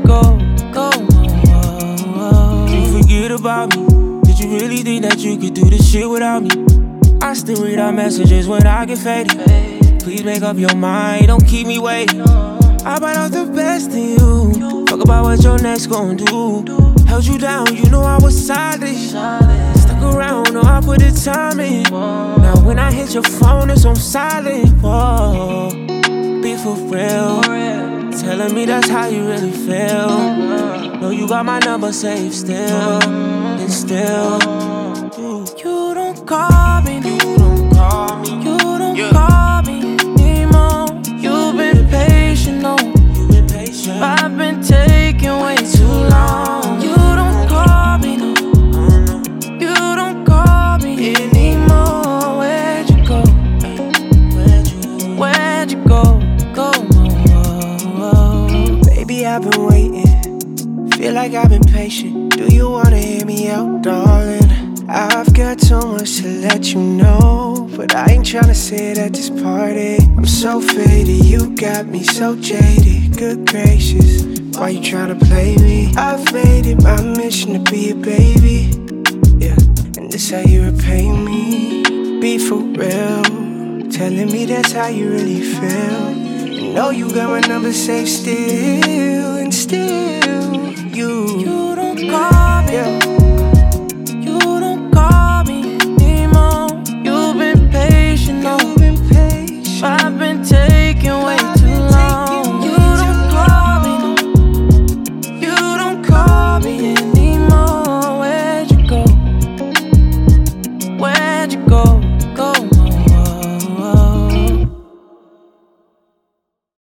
go, go, Did you forget about me? Did you really think that you could do this shit without me? I still read our messages when I get faded. Please make up your mind, don't keep me waiting. I bite off the best in you. Fuck about what your next gon' do. Held you down, you know I was solid. Stuck around, know I put the time in. Now when I hit your phone, it's on silent. Whoa, be for real. Telling me that's how you really feel. Know you got my number saved still. And still, you don't call me, you don't call me, you don't call me anymore. You've been patient, no. you been patient. I've been taking way too long. You don't call me, no. You don't call me anymore. Where'd you go? Where'd you go? Go, Baby, I've been waiting. Feel like I've been patient. Do you wanna hear me out, darling? I've got so much to let you know, but I ain't tryna say it at this party. I'm so faded, you got me so jaded. Good gracious, why you tryna play me? I've made it my mission to be a baby, yeah, and this how you repay me. Be for real, telling me that's how you really feel. You know you got my number safe still, and